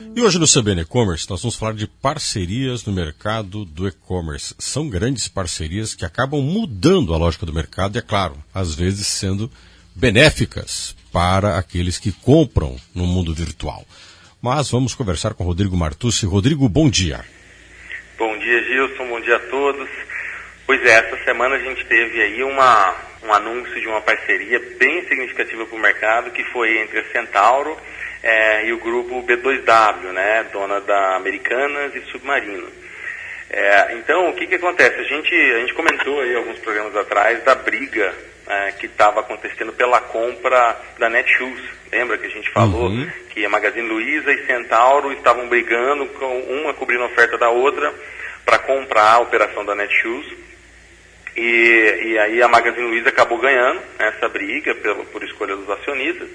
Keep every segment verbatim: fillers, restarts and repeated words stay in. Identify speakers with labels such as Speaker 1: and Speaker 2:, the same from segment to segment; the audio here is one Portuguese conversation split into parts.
Speaker 1: E hoje no C B N E-Commerce nós vamos falar de parcerias no mercado do e-commerce. São grandes parcerias que acabam mudando a lógica do mercado e, é claro, às vezes sendo benéficas para aqueles que compram no mundo virtual. Mas vamos conversar com Rodrigo Martucci. Rodrigo, bom dia.
Speaker 2: Bom dia, Gilson. Bom dia a todos. Pois é, essa semana a gente teve aí uma, um anúncio de uma parceria bem significativa para o mercado, que foi entre a Centauro é, e o grupo B dois W, né, dona da Americanas e Submarino. É, então, o que, que acontece? A gente, a gente comentou aí alguns programas atrás da briga é, que estava acontecendo pela compra da Netshoes. Lembra que a gente falou uhum. que a Magazine Luiza e Centauro estavam brigando, com uma cobrindo a oferta da outra, para comprar a operação da Netshoes. E, e aí a Magazine Luiza acabou ganhando essa briga pelo, por escolha dos acionistas.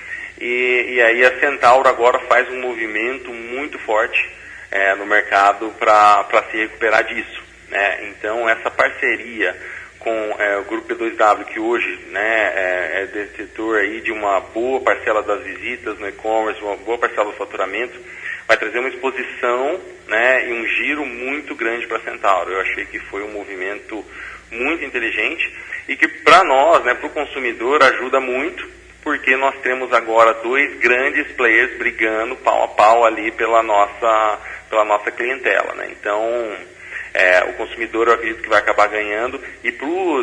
Speaker 2: E, e aí a Centauro agora faz um movimento muito forte é, no mercado para se recuperar disso, né? Então essa parceria com é, o grupo B dois W, que hoje, né, é, é detentor aí de uma boa parcela das visitas no e-commerce, uma boa parcela do faturamento, vai trazer uma exposição, né, e um giro muito grande para a Centauro. Eu achei que foi um movimento muito inteligente e que para nós, né, para o consumidor, ajuda muito, porque nós temos agora dois grandes players brigando pau a pau ali pela nossa, pela nossa clientela, né? Então, é, o consumidor, eu acredito que vai acabar ganhando, e para os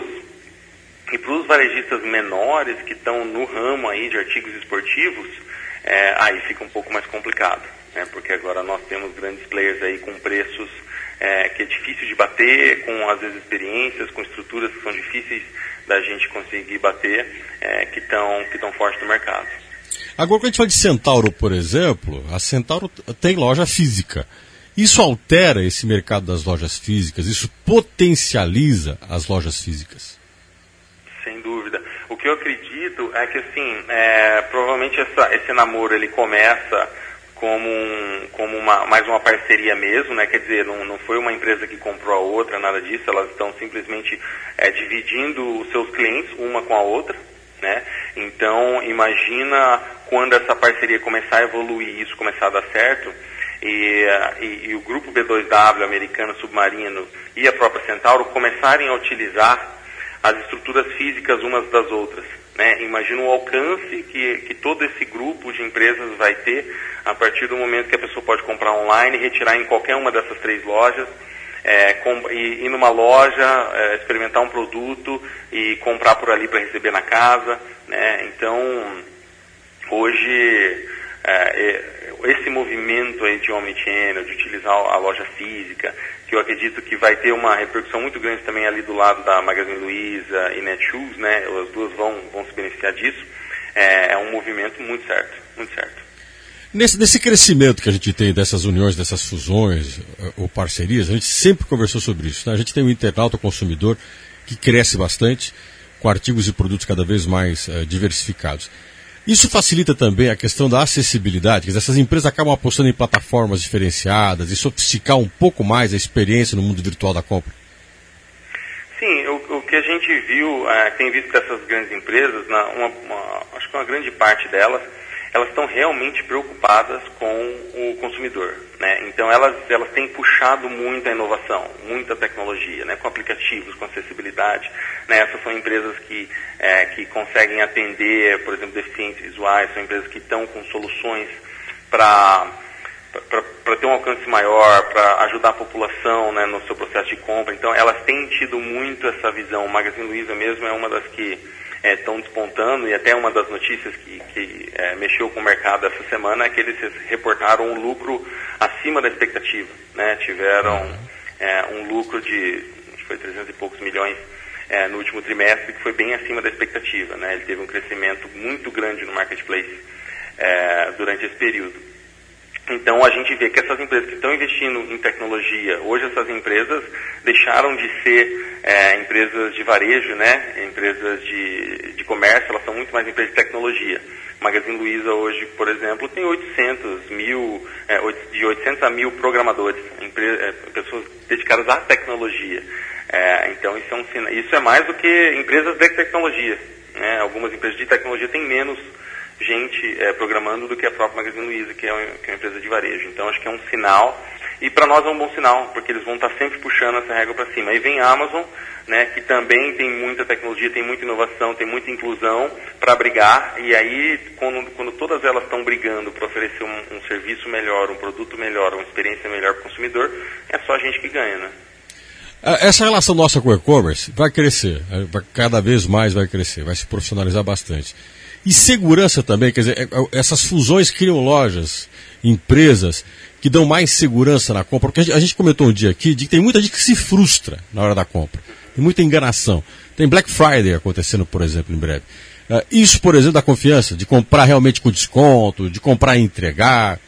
Speaker 2: e pros varejistas menores que estão no ramo aí de artigos esportivos, é, aí fica um pouco mais complicado, né? Porque agora nós temos grandes players aí com preços é, que é difícil de bater, com às vezes experiências, com estruturas que são difíceis da gente conseguir bater, é, que estão que estão fortes no mercado.
Speaker 1: Agora, quando a gente fala de Centauro, por exemplo, a Centauro tem loja física. Isso altera esse mercado das lojas físicas? Isso potencializa as lojas físicas?
Speaker 2: Sem dúvida. O que eu acredito é que, assim, é, provavelmente essa, esse namoro ele começa como, um, como uma, mais uma parceria mesmo, né? Quer dizer, não, não foi uma empresa que comprou a outra, nada disso, elas estão simplesmente é, dividindo os seus clientes uma com a outra, né? Então, imagina quando essa parceria começar a evoluir, isso começar a dar certo, e, e, e o grupo B dois W, Americana, Submarino e a própria Centauro começarem a utilizar as estruturas físicas umas das outras, né? Imagina o alcance que, que todo esse grupo de empresas vai ter a partir do momento que a pessoa pode comprar online, retirar em qualquer uma dessas três lojas, é, com, e ir numa loja, é, experimentar um produto e comprar por ali para receber na casa, né? Então, hoje, é, esse movimento aí de omnichannel, de utilizar a loja física, que eu acredito que vai ter uma repercussão muito grande também ali do lado da Magazine Luiza e Netshoes, né? As duas vão, vão se beneficiar disso. É, é um movimento muito certo, muito certo.
Speaker 1: Nesse, nesse crescimento que a gente tem dessas uniões, dessas fusões ou parcerias, a gente sempre conversou sobre isso, né? A gente tem um internauta, o consumidor, que cresce bastante, com artigos e produtos cada vez mais uh, diversificados. Isso facilita também a questão da acessibilidade, quer dizer, essas empresas acabam apostando em plataformas diferenciadas e sofisticar um pouco mais a experiência no mundo virtual da compra?
Speaker 2: Sim, o, o que a gente viu, é, tem visto dessas grandes empresas, na, uma, uma, acho que uma grande parte delas, elas estão realmente preocupadas com o consumidor, né? Então elas, elas têm puxado muito a inovação, muita tecnologia, né? Com aplicativos, com acessibilidade, né? Essas são empresas que, é, que conseguem atender, por exemplo, deficientes visuais, são empresas que estão com soluções para para ter um alcance maior, para ajudar a população, né, no seu processo de compra. Então elas têm tido muito essa visão. O Magazine Luiza mesmo é uma das que estão é, despontando, e até uma das notícias que, que é, mexeu com o mercado essa semana é que eles reportaram um lucro acima da expectativa, né? Tiveram é, um lucro de, acho que foi trezentos e poucos milhões é, no último trimestre, que foi bem acima da expectativa, né? Ele teve um crescimento muito grande no marketplace é, durante esse período. Então a gente vê que essas empresas que estão investindo em tecnologia, hoje essas empresas deixaram de ser é, empresas de varejo, né? Empresas de, de comércio, elas são muito mais empresas de tecnologia. Magazine Luiza hoje, por exemplo, tem oitocentos mil, é, de oitocentos a mil programadores, empre- é, pessoas dedicadas à tecnologia. É, então isso é, um, isso é mais do que empresas de tecnologia, né? Algumas empresas de tecnologia têm menos gente é, programando do que a própria Magazine Luiza, que é, uma, que é uma empresa de varejo. Então acho que é um sinal, e para nós é um bom sinal, porque eles vão estar sempre puxando essa régua para cima. Aí vem a Amazon, né, que também tem muita tecnologia, tem muita inovação, tem muita inclusão para brigar, e aí quando, quando todas elas estão brigando para oferecer um, um serviço melhor, um produto melhor, uma experiência melhor para o consumidor, é só a gente que ganha, né?
Speaker 1: Essa relação nossa com o e-commerce vai crescer, vai, cada vez mais vai crescer, vai se profissionalizar bastante. E segurança também, quer dizer, essas fusões criam lojas, empresas que dão mais segurança na compra, porque a gente, a gente comentou um dia aqui de que tem muita gente que se frustra na hora da compra, tem muita enganação. Tem Black Friday acontecendo, por exemplo, em breve. Uh, isso, por exemplo, da confiança, de comprar realmente com desconto, de comprar e entregar.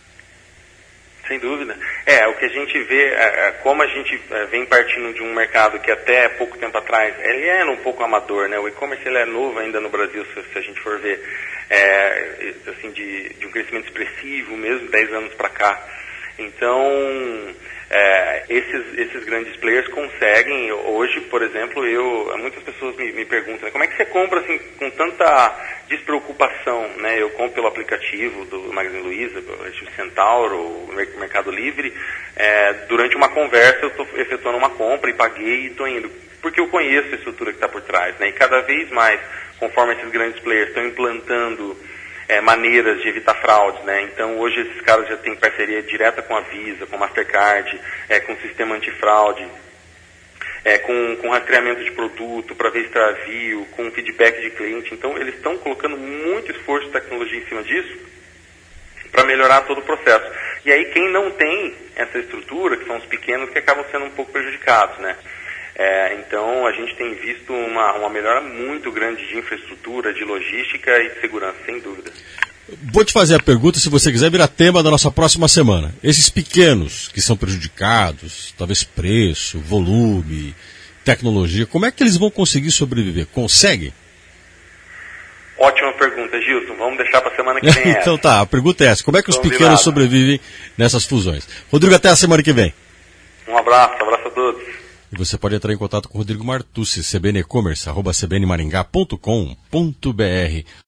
Speaker 2: Sem dúvida. É, o que a gente vê, é, como a gente é, vem partindo de um mercado que até pouco tempo atrás, ele era um pouco amador, né? O e-commerce ele é novo ainda no Brasil, se, se a gente for ver, é, assim, de, de um crescimento expressivo mesmo, dez anos para cá. Então, é, esses, esses grandes players conseguem, hoje, por exemplo, eu, muitas pessoas me, me perguntam, né, como é que você compra assim, com tanta despreocupação, né? Eu compro pelo aplicativo do Magazine Luiza, pelo Centauro, o Mercado Livre, é, durante uma conversa eu estou efetuando uma compra e paguei e estou indo, porque eu conheço a estrutura que está por trás, né? E cada vez mais, conforme esses grandes players estão implantando É, maneiras de evitar fraudes, né? Então hoje esses caras já têm parceria direta com a Visa, com a Mastercard, é, com o sistema antifraude, é, com, com rastreamento de produto para ver extravio, com feedback de cliente. Então eles estão colocando muito esforço e tecnologia em cima disso para melhorar todo o processo. E aí quem não tem essa estrutura, que são os pequenos, que acabam sendo um pouco prejudicados, né? É, então a gente tem visto uma, uma melhora muito grande de infraestrutura, de logística e de segurança, sem dúvida.
Speaker 1: Vou te fazer a pergunta, se você quiser, virar tema da nossa próxima semana. Esses pequenos que são prejudicados, talvez preço, volume, tecnologia, como é que eles vão conseguir sobreviver? Conseguem?
Speaker 2: Ótima pergunta, Gilson. Vamos deixar para a semana que vem.
Speaker 1: Então tá, a pergunta é essa. Como é que os
Speaker 2: Combinado.
Speaker 1: pequenos sobrevivem nessas fusões? Rodrigo, até a semana que vem.
Speaker 2: Um abraço, um abraço a todos.
Speaker 1: E você pode entrar em contato com o Rodrigo Martucci, cbnecommerce, arroba cbnmaringá ponto com ponto br.